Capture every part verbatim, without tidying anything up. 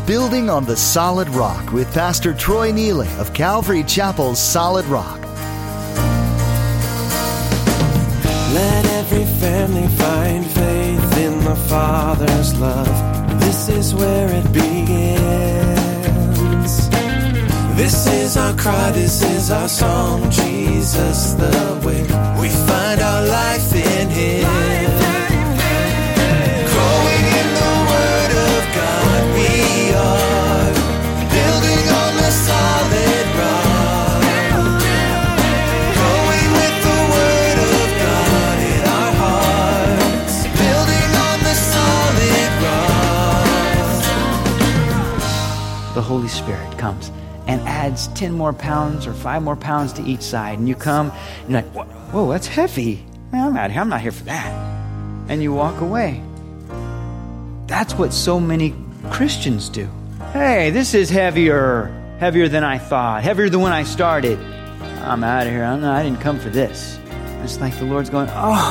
Building on the Solid Rock with Pastor Troy Neely of Calvary Chapel's Solid Rock. Let every family find faith in the Father's love. This is where it begins. This is our cry, this is our song. Jesus the way. We find our life in Him. Growing in the Word of God, we are building on the solid rock. Growing with the Word of God in our hearts, building on the solid rock. The Holy Spirit comes and adds ten more pounds or five more pounds to each side. And you come, and you're like, whoa, that's heavy. Man, I'm out here. I'm not here for that. And you walk away. That's what so many Christians do. Hey, this is heavier. Heavier than I thought. Heavier than when I started. I'm out of here. I'm not, I didn't come for this. And it's like the Lord's going,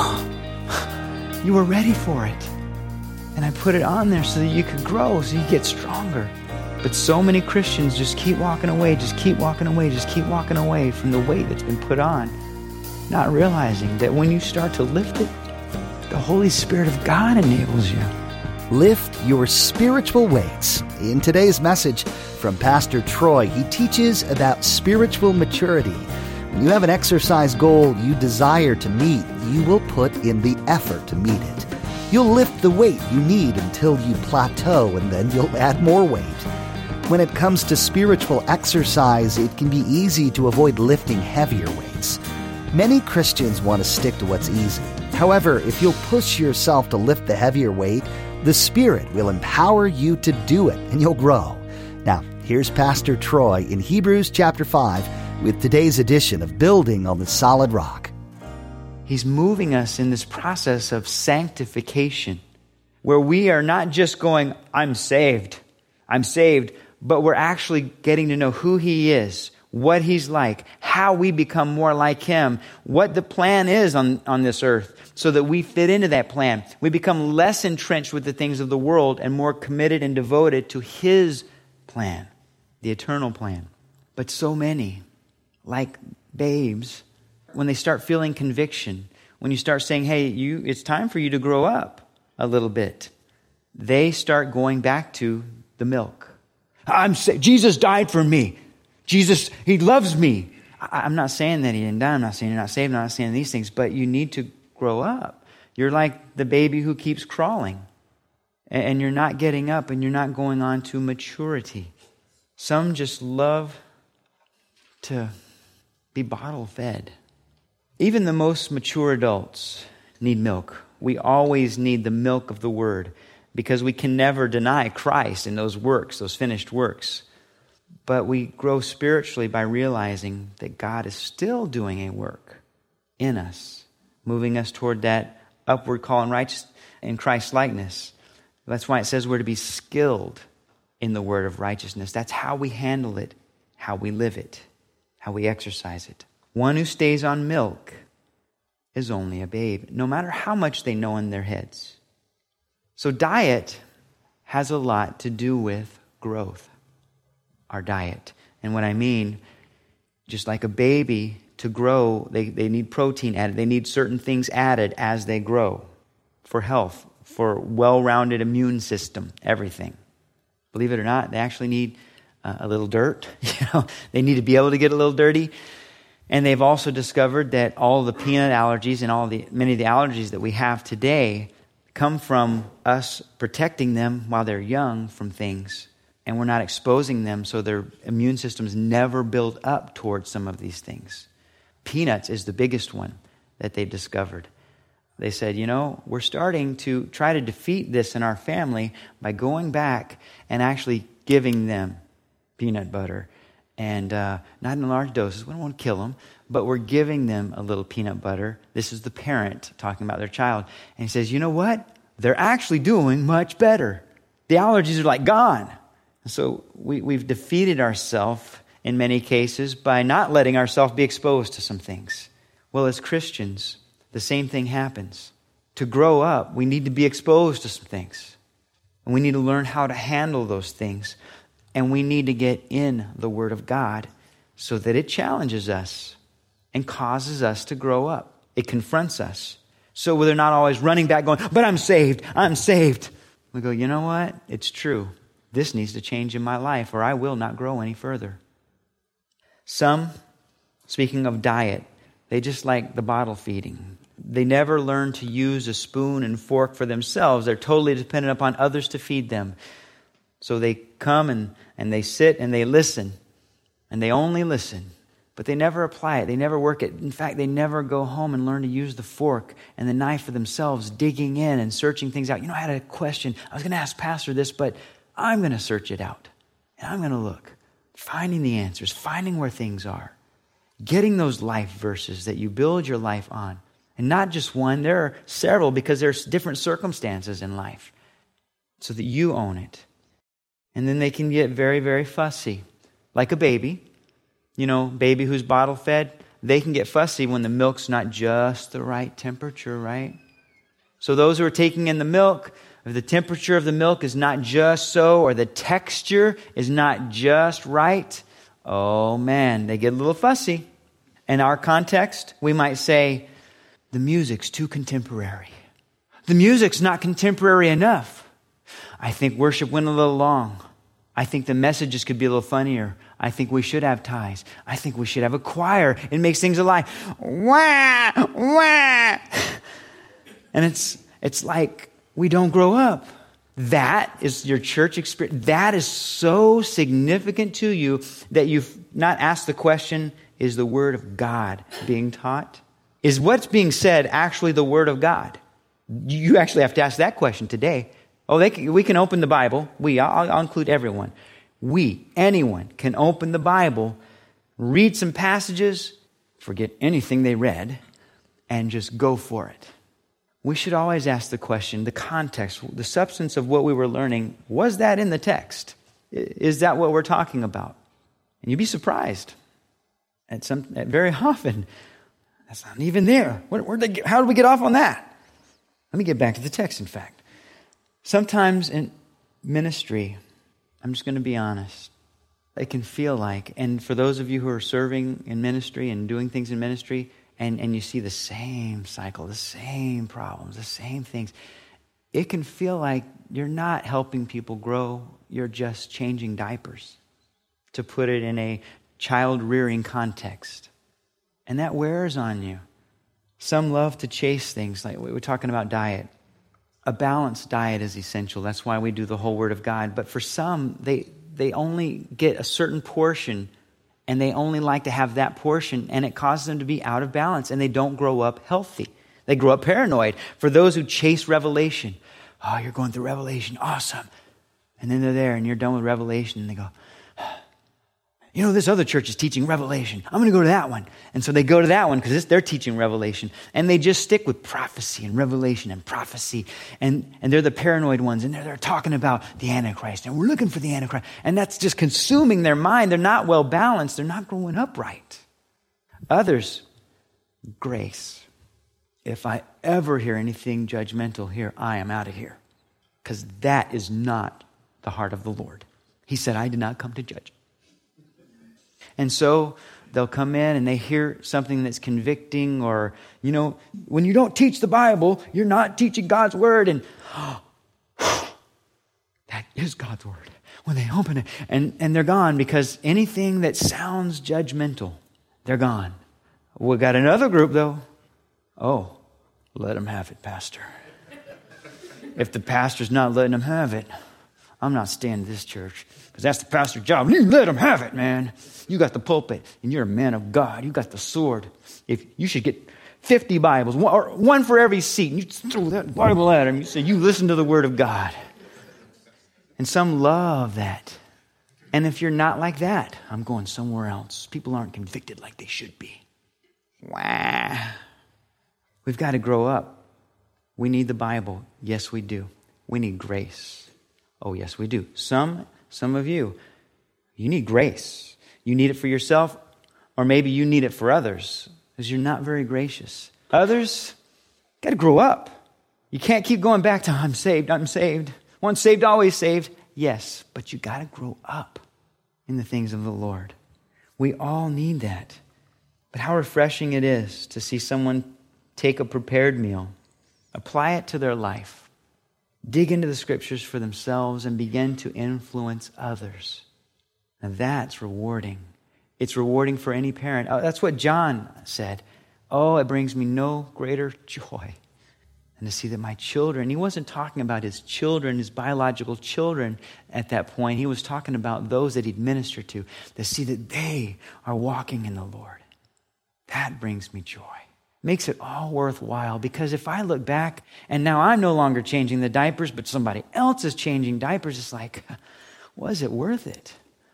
oh, you were ready for it. And I put it on there so that you could grow, so you get stronger. But so many Christians just keep walking away, just keep walking away, just keep walking away from the weight that's been put on, not realizing that when you start to lift it, the Holy Spirit of God enables you. Lift your spiritual weights. In today's message from Pastor Troy, he teaches about spiritual maturity. When you have an exercise goal you desire to meet, you will put in the effort to meet it. You'll lift the weight you need until you plateau, and then you'll add more weight. When it comes to spiritual exercise, it can be easy to avoid lifting heavier weights. Many Christians want to stick to what's easy. However, if you'll push yourself to lift the heavier weight, the Spirit will empower you to do it, and you'll grow. Now, here's Pastor Troy in Hebrews chapter five with today's edition of Building on the Solid Rock. He's moving us in this process of sanctification, where we are not just going, I'm saved, I'm saved, but we're actually getting to know who He is, what He's like, how we become more like Him, what the plan is on, on this earth, so that we fit into that plan. We become less entrenched with the things of the world and more committed and devoted to His plan, the eternal plan. But so many, like babes, when they start feeling conviction, when you start saying, hey, you, it's time for you to grow up a little bit, they start going back to the milk. I'm sa- Jesus died for me. Jesus, He loves me. I, I'm not saying that He didn't die. I'm not saying you're not saved. I'm not saying these things, but you need to grow up. You're like the baby who keeps crawling, and, and you're not getting up, and you're not going on to maturity. Some just love to be bottle fed. Even the most mature adults need milk. We always need the milk of the Word, because we can never deny Christ in those works, those finished works. But we grow spiritually by realizing that God is still doing a work in us, moving us toward that upward call in righteousness in Christ's likeness. That's why it says we're to be skilled in the word of righteousness. That's how we handle it, how we live it, how we exercise it. One who stays on milk is only a babe, no matter how much they know in their heads. So diet has a lot to do with growth, our diet. And what I mean, just like a baby, to grow, they, they need protein added. They need certain things added as they grow for health, for well-rounded immune system, everything. Believe it or not, they actually need uh, a little dirt. You know, they need to be able to get a little dirty. And they've also discovered that all the peanut allergies and all the many of the allergies that we have today come from us protecting them while they're young from things, and we're not exposing them so their immune systems never build up towards some of these things. Peanuts is the biggest one that they discovered. They said, you know, we're starting to try to defeat this in our family by going back and actually giving them peanut butter. And uh, not in large doses. We don't want to kill them, but we're giving them a little peanut butter. This is the parent talking about their child. And he says, you know what? They're actually doing much better. The allergies are like gone. So we, we've defeated ourselves in many cases by not letting ourselves be exposed to some things. Well, as Christians, the same thing happens. To grow up, we need to be exposed to some things. And we need to learn how to handle those things. And we need to get in the Word of God so that it challenges us and causes us to grow up. It confronts us. So we're not always running back going, but I'm saved, I'm saved. We go, you know what? It's true. This needs to change in my life or I will not grow any further. Some, speaking of diet, they just like the bottle feeding. They never learn to use a spoon and fork for themselves. They're totally dependent upon others to feed them. So they come and, and they sit and they listen. And they only listen. But they never apply it. They never work it. In fact, they never go home and learn to use the fork and the knife for themselves, digging in and searching things out. You know, I had a question. I was going to ask Pastor this, but I'm going to search it out. And I'm going to look. Finding the answers. Finding where things are. Getting those life verses that you build your life on. And not just one. There are several because there's different circumstances in life. So that you own it. And then they can get very, very fussy. Like a baby. You know, baby who's bottle fed, they can get fussy when the milk's not just the right temperature, right? So those who are taking in the milk, if the temperature of the milk is not just so, or the texture is not just right, oh man, they get a little fussy. In our context, we might say, the music's too contemporary. The music's not contemporary enough. I think worship went a little long. I think the messages could be a little funnier. I think we should have ties. I think we should have a choir. It makes things alive. Wah, wah. And it's it's like we don't grow up. That is your church experience. That is so significant to you that you've not asked the question, is the Word of God being taught? Is what's being said actually the Word of God? You actually have to ask that question today. Oh, they can, we can open the Bible. We, I'll, I'll include everyone. We, anyone, can open the Bible, read some passages, forget anything they read, and just go for it. We should always ask the question, the context, the substance of what we were learning, was that in the text? Is that what we're talking about? And you'd be surprised. At some, at very often, that's not even there. Where, where'd they get, how did we get off on that? Let me get back to the text, in fact. Sometimes in ministry, I'm just going to be honest, it can feel like, and for those of you who are serving in ministry and doing things in ministry, and, and you see the same cycle, the same problems, the same things, it can feel like you're not helping people grow, you're just changing diapers, to put it in a child-rearing context. And that wears on you. Some love to chase things, like we were talking about diet. A balanced diet is essential. That's why we do the whole Word of God. But for some, they they only get a certain portion, and they only like to have that portion, and it causes them to be out of balance, and they don't grow up healthy. They grow up paranoid. For those who chase revelation, oh, you're going through revelation, awesome. And then they're there, and you're done with revelation, and they go, you know, this other church is teaching Revelation. I'm going to go to that one. And so they go to that one because they're teaching Revelation. And they just stick with prophecy and revelation and prophecy. And, and they're the paranoid ones. And they're, they're talking about the Antichrist. And we're looking for the Antichrist. And that's just consuming their mind. They're not well balanced. They're not growing up right. Others, grace. If I ever hear anything judgmental here, I am out of here. Because that is not the heart of the Lord. He said, I did not come to judge. And so they'll come in and they hear something that's convicting, or, you know, when you don't teach the Bible, you're not teaching God's Word. And oh, that is God's Word. When they open it, and, and they're gone, because anything that sounds judgmental, they're gone. We got another group, though. Oh, let them have it, Pastor. If the pastor's not letting them have it, I'm not staying in this church, because that's the pastor's job. You let him have it, man. You got the pulpit, and you're a man of God. You got the sword. If you should get fifty Bibles, one, or one for every seat, and you throw that Bible at him. You say, you listen to the Word of God. And some love that. And if you're not like that, I'm going somewhere else. People aren't convicted like they should be. Wah. We've got to grow up. We need the Bible. Yes, we do. We need grace. Oh, yes, we do. Some, some of you, you need grace. You need it for yourself, or maybe you need it for others, because you're not very gracious. Others, got to grow up. You can't keep going back to, I'm saved, I'm saved. Once saved, always saved. Yes, but you got to grow up in the things of the Lord. We all need that. But how refreshing it is to see someone take a prepared meal, apply it to their life, dig into the scriptures for themselves, and begin to influence others. And that's rewarding. It's rewarding for any parent. Oh, that's what John said. Oh, it brings me no greater joy than to see that my children, he wasn't talking about his children, his biological children at that point. He was talking about those that he'd ministered to, to see that they are walking in the Lord. That brings me joy. Makes it all worthwhile, because if I look back and now I'm no longer changing the diapers, but somebody else is changing diapers, it's like, was it worth it?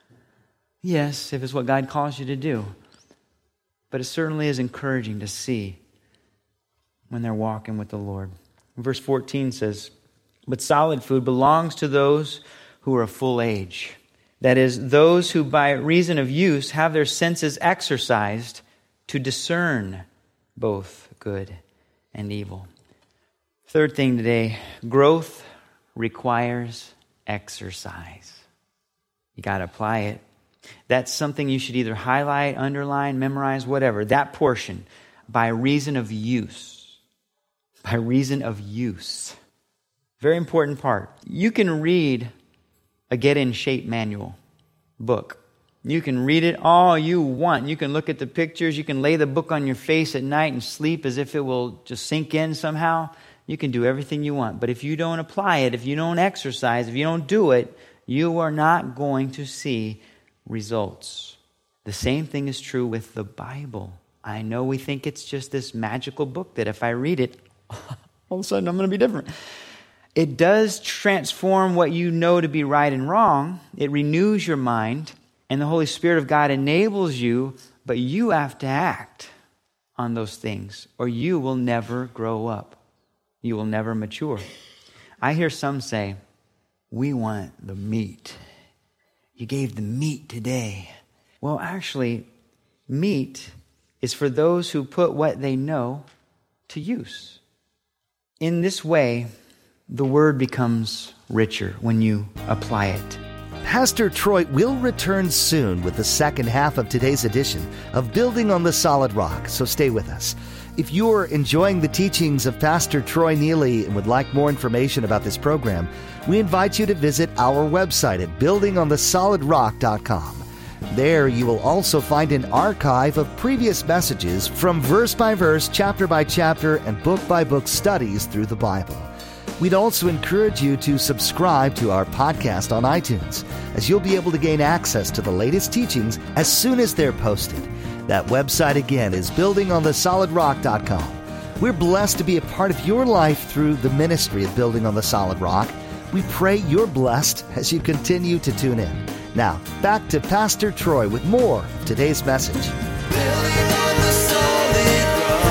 Yes, if it's what God calls you to do. But it certainly is encouraging to see when they're walking with the Lord. Verse fourteen says, but solid food belongs to those who are of full age. That is, those who by reason of use have their senses exercised to discern both good and evil. Third thing today, growth requires exercise. You got to apply it. That's something you should either highlight, underline, memorize, whatever. That portion, by reason of use. By reason of use. Very important part. You can read a Get in Shape manual book. You can read it all you want. You can look at the pictures. You can lay the book on your face at night and sleep as if it will just sink in somehow. You can do everything you want. But if you don't apply it, if you don't exercise, if you don't do it, you are not going to see results. The same thing is true with the Bible. I know we think it's just this magical book that if I read it, all of a sudden I'm going to be different. It does transform what you know to be right and wrong. It renews your mind, and the Holy Spirit of God enables you, but you have to act on those things, or you will never grow up. You will never mature. I hear some say, we want the meat. You gave the meat today. Well, actually, meat is for those who put what they know to use. In this way, the word becomes richer when you apply it. Pastor Troy will return soon with the second half of today's edition of Building on the Solid Rock, so stay with us. If you're enjoying the teachings of Pastor Troy Neely and would like more information about this program, we invite you to visit our website at building on the solid rock dot com. There you will also find an archive of previous messages from verse by verse, chapter by chapter, and book by book studies through the Bible. We'd also encourage you to subscribe to our podcast on iTunes, as you'll be able to gain access to the latest teachings as soon as they're posted. That website again is building on the solid rock dot com. We're blessed to be a part of your life through the ministry of Building on the Solid Rock. We pray you're blessed as you continue to tune in. Now, back to Pastor Troy with more of today's message. Building on the solid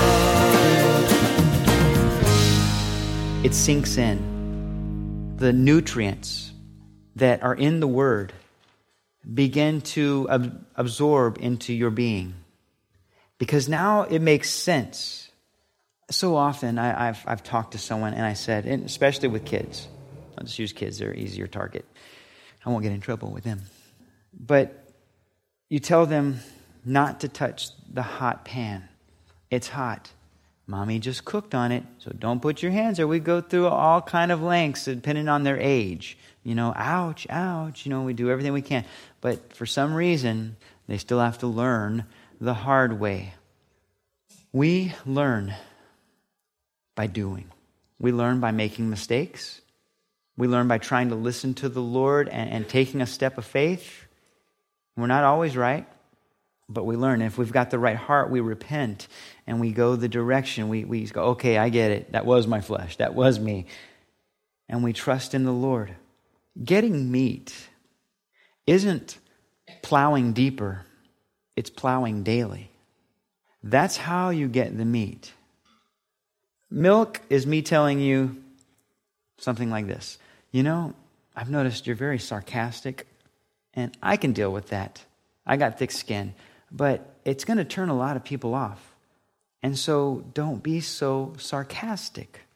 rock. It sinks in. The nutrients that are in the Word begin to ab- absorb into your being. Because now it makes sense. So often I, I've, I've talked to someone and I said, and especially with kids, I'll just use kids, they're an easier target. I won't get in trouble with them. But you tell them not to touch the hot pan. It's hot. Mommy just cooked on it, so don't put your hands there. We go through all kind of lengths depending on their age. You know, ouch, ouch. You know, we do everything we can. But for some reason, they still have to learn the hard way. We learn by doing. We learn by making mistakes. We learn by trying to listen to the Lord and, and taking a step of faith. We're not always right, but we learn. And if we've got the right heart, we repent and we go the direction. We, we go, okay, I get it. That was my flesh. That was me. And we trust in the Lord. Getting meat isn't plowing deeper. It's plowing daily. That's how you get the meat. Milk is me telling you something like this. You know, I've noticed you're very sarcastic, and I can deal with that. I got thick skin, but it's going to turn a lot of people off. And so don't be so sarcastic.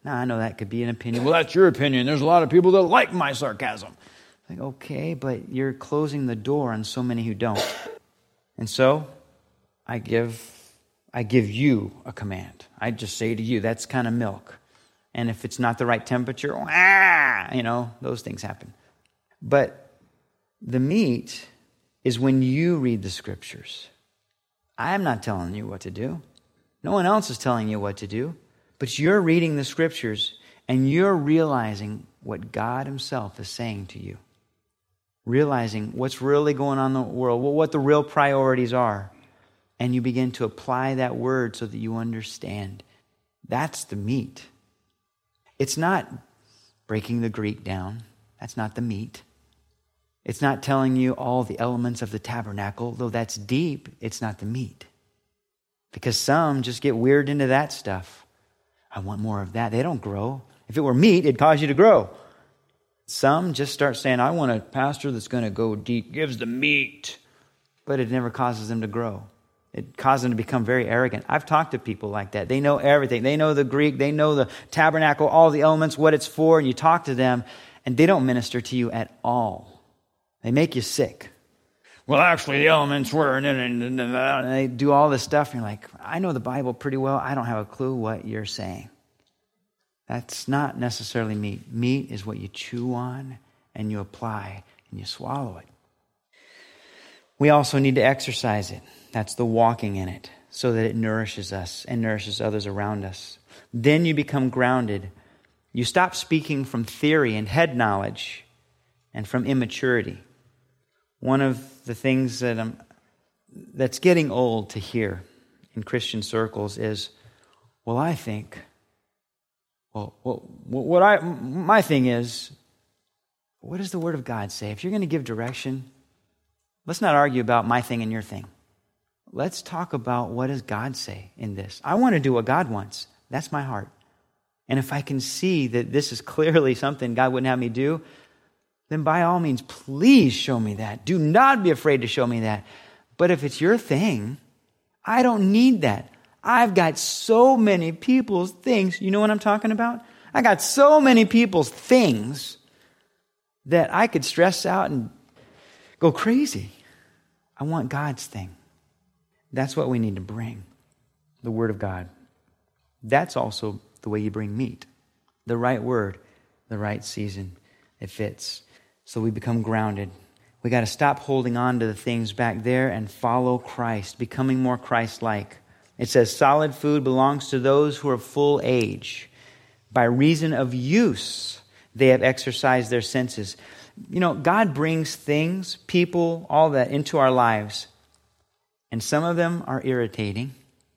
Now, I know that could be an opinion. Well, that's your opinion. There's a lot of people that like my sarcasm. Like, okay, but you're closing the door on so many who don't. And so, I give, I give you a command. I just say to you, that's kind of milk. And if it's not the right temperature, ah, you know, those things happen. But the meat is when you read the scriptures. I'm not telling you what to do. No one else is telling you what to do. But you're reading the scriptures and you're realizing what God himself is saying to you. Realizing what's really going on in the world, what the real priorities are. And you begin to apply that word so that you understand. That's the meat. It's not breaking the Greek down. That's not the meat. It's not telling you all the elements of the tabernacle, though that's deep. It's not the meat. Because some just get weird into that stuff. I want more of that. They don't grow. If it were meat, it'd cause you to grow. Some just start saying, I want a pastor that's going to go deep, gives the meat. But it never causes them to grow. It causes them to become very arrogant. I've talked to people like that. They know everything. They know the Greek. They know the tabernacle, all the elements, what it's for. And you talk to them, and they don't minister to you at all. They make you sick. Well, actually, the elements were... And they do all this stuff, and you're like, I know the Bible pretty well. I don't have a clue what you're saying. That's not necessarily meat. Meat is what you chew on, and you apply, and you swallow it. We also need to exercise it. That's the walking in it, so that it nourishes us and nourishes others around us. Then you become grounded. You stop speaking from theory and head knowledge and from immaturity. One of the things that I'm, that's getting old to hear in Christian circles is, well, I think, well, well what I, my thing is, what does the Word of God say? If you're going to give direction, let's not argue about my thing and your thing. Let's talk about what does God say in this. I want to do what God wants. That's my heart. And if I can see that this is clearly something God wouldn't have me do, then by all means, please show me that. Do not be afraid to show me that. But if it's your thing, I don't need that. I've got so many people's things. You know what I'm talking about? I got so many people's things that I could stress out and go crazy. I want God's thing. That's what we need to bring, the Word of God. That's also the way you bring meat. The right word, the right season. It fits. So we become grounded. We got to stop holding on to the things back there and follow Christ, becoming more Christ-like. It says solid food belongs to those who are full age. By reason of use, they have exercised their senses. You know, God brings things, people, all that into our lives. And some of them are irritating.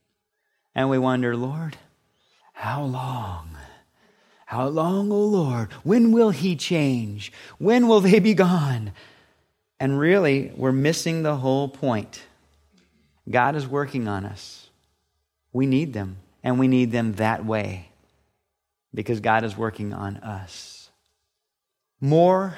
And we wonder, Lord, how long? How long, O Lord? When will he change? When will they be gone? And really, we're missing the whole point. God is working on us. We need them. And we need them that way. Because God is working on us. More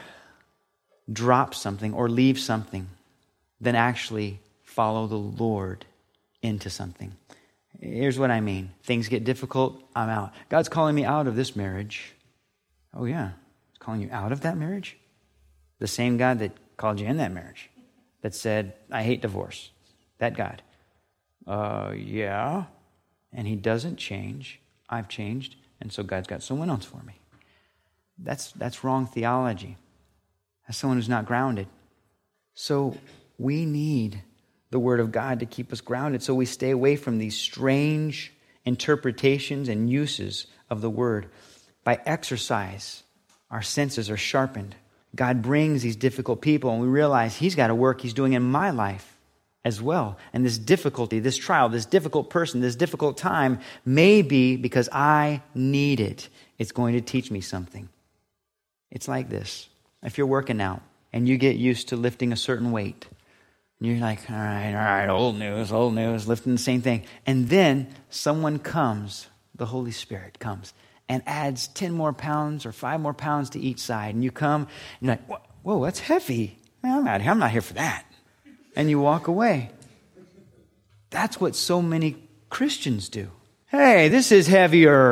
drop something or leave something than actually follow the Lord into something. Here's what I mean. Things get difficult, I'm out. God's calling me out of this marriage. Oh yeah, He's calling you out of that marriage? The same God that called you in that marriage, that said, I hate divorce. That God. Uh, yeah. And he doesn't change. I've changed. And so God's got someone else for me. That's, that's wrong theology. That's someone who's not grounded. So we need the Word of God to keep us grounded so we stay away from these strange interpretations and uses of the Word. By exercise, our senses are sharpened. God brings these difficult people and we realize He's got a work He's doing in my life as well. And this difficulty, this trial, this difficult person, this difficult time may be because I need it. It's going to teach me something. It's like this. If you're working out and you get used to lifting a certain weight, and you're like, all right, all right, old news, old news, lifting the same thing. And then someone comes, the Holy Spirit comes, and adds ten more pounds or five more pounds to each side. And you come, and you're like, whoa, that's heavy. I'm not, I'm not here for that. And you walk away. That's what so many Christians do. Hey, this is heavier.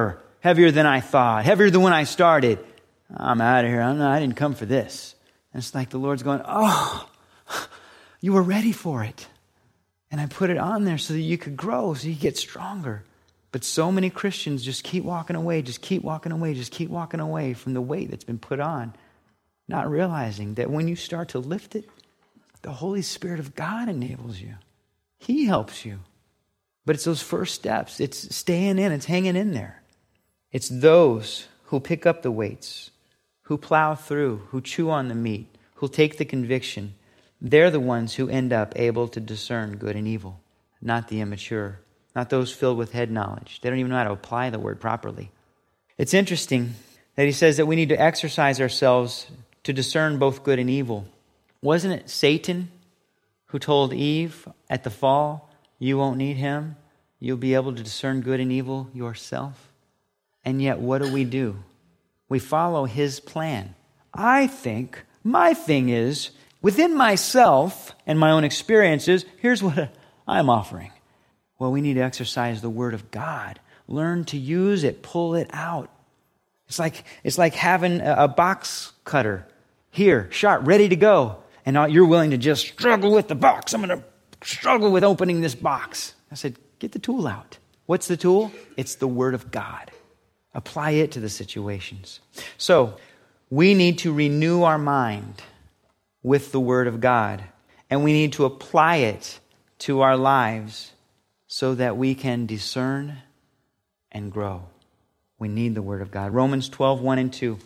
heavier than I thought, heavier than when I started. I'm out of here. I'm not, I didn't come for this. And it's like the Lord's going, oh, you were ready for it. And I put it on there so that you could grow, so you get stronger. But so many Christians just keep walking away, just keep walking away, just keep walking away from the weight that's been put on, not realizing that when you start to lift it, the Holy Spirit of God enables you. He helps you. But it's those first steps. It's staying in. It's hanging in there. It's those who pick up the weights, who plow through, who chew on the meat, who'll take the conviction. They're the ones who end up able to discern good and evil, not the immature, not those filled with head knowledge. They don't even know how to apply the word properly. It's interesting that he says that we need to exercise ourselves to discern both good and evil. Wasn't it Satan who told Eve at the fall, you won't need him, you'll be able to discern good and evil yourself? And yet, what do we do? We follow his plan. I think my thing is, within myself and my own experiences, here's what I'm offering. Well, we need to exercise the Word of God. Learn to use it. Pull it out. It's like, it's like having a, a box cutter here, sharp, ready to go. And now you're willing to just struggle with the box. I'm going to struggle with opening this box. I said, get the tool out. What's the tool? It's the Word of God. Apply it to the situations. So, we need to renew our mind with the Word of God. And we need to apply it to our lives so that we can discern and grow. We need the Word of God. Romans twelve, one and two.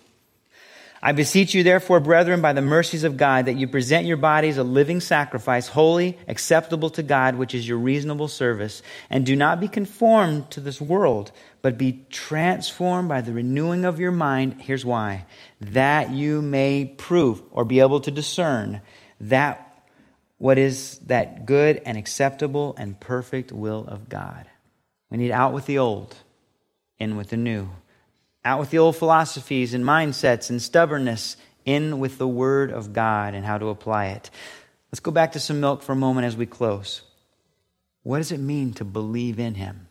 I beseech you, therefore, brethren, by the mercies of God, that you present your bodies a living sacrifice, holy, acceptable to God, which is your reasonable service. And do not be conformed to this world, but be transformed by the renewing of your mind. Here's why. That you may prove or be able to discern that what is that good and acceptable and perfect will of God. We need out with the old, in with the new. Out with the old philosophies and mindsets and stubbornness, in with the Word of God and how to apply it. Let's go back to some milk for a moment as we close. What does it mean to believe in Him?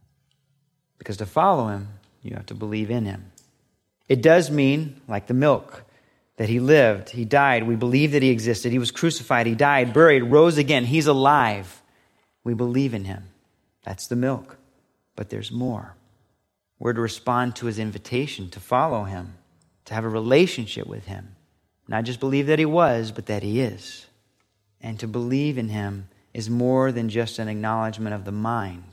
Because to follow Him, you have to believe in Him. It does mean, like the milk, that He lived, He died. We believe that He existed. He was crucified, He died, buried, rose again. He's alive. We believe in Him. That's the milk. But there's more. We're to respond to His invitation to follow Him, to have a relationship with Him. Not just believe that He was, but that He is. And to believe in Him is more than just an acknowledgement of the mind.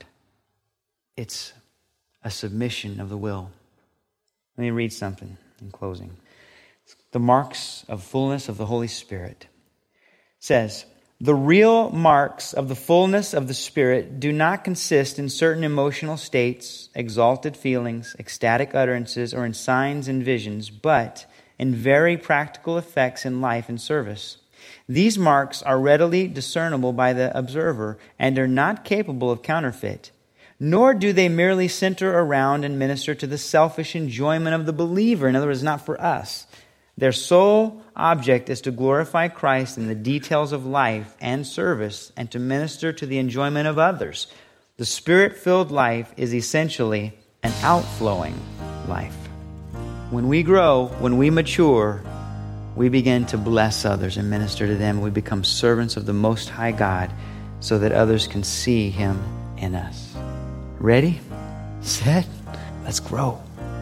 It's a submission of the will. Let me read something in closing. The marks of fullness of the Holy Spirit. It says, the real marks of the fullness of the Spirit do not consist in certain emotional states, exalted feelings, ecstatic utterances, or in signs and visions, but in very practical effects in life and service. These marks are readily discernible by the observer and are not capable of counterfeit, nor do they merely center around and minister to the selfish enjoyment of the believer. In other words, not for us. Their sole object is to glorify Christ in the details of life and service and to minister to the enjoyment of others. The Spirit-filled life is essentially an outflowing life. When we grow, when we mature, we begin to bless others and minister to them. We become servants of the Most High God so that others can see Him in us. Ready? Set? Let's grow.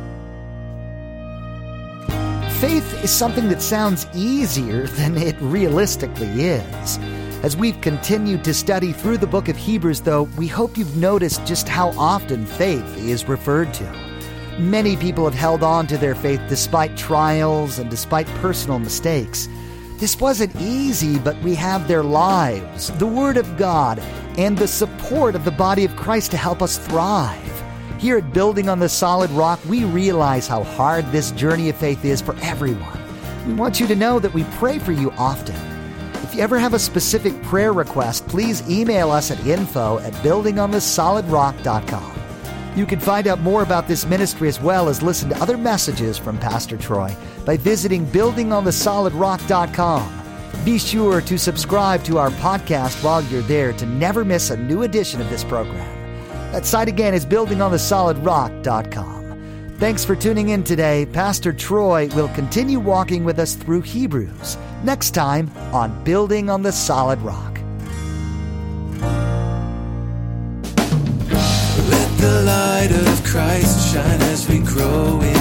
Faith is something that sounds easier than it realistically is. As we've continued to study through the book of Hebrews, though, we hope you've noticed just how often faith is referred to. Many people have held on to their faith despite trials and despite personal mistakes. This wasn't easy, but we have their lives, the Word of God, and the support of the body of Christ to help us thrive. Here at Building on the Solid Rock, we realize how hard this journey of faith is for everyone. We want you to know that we pray for you often. If you ever have a specific prayer request, please email us at info at building on the solid rock dot com. You can find out more about this ministry as well as listen to other messages from Pastor Troy by visiting building on the solid rock dot com. Be sure to subscribe to our podcast while you're there to never miss a new edition of this program. That site again is building on the solid rock dot com. Thanks for tuning in today. Pastor Troy will continue walking with us through Hebrews next time on Building on the Solid Rock. Let the light of Christ shine as we grow in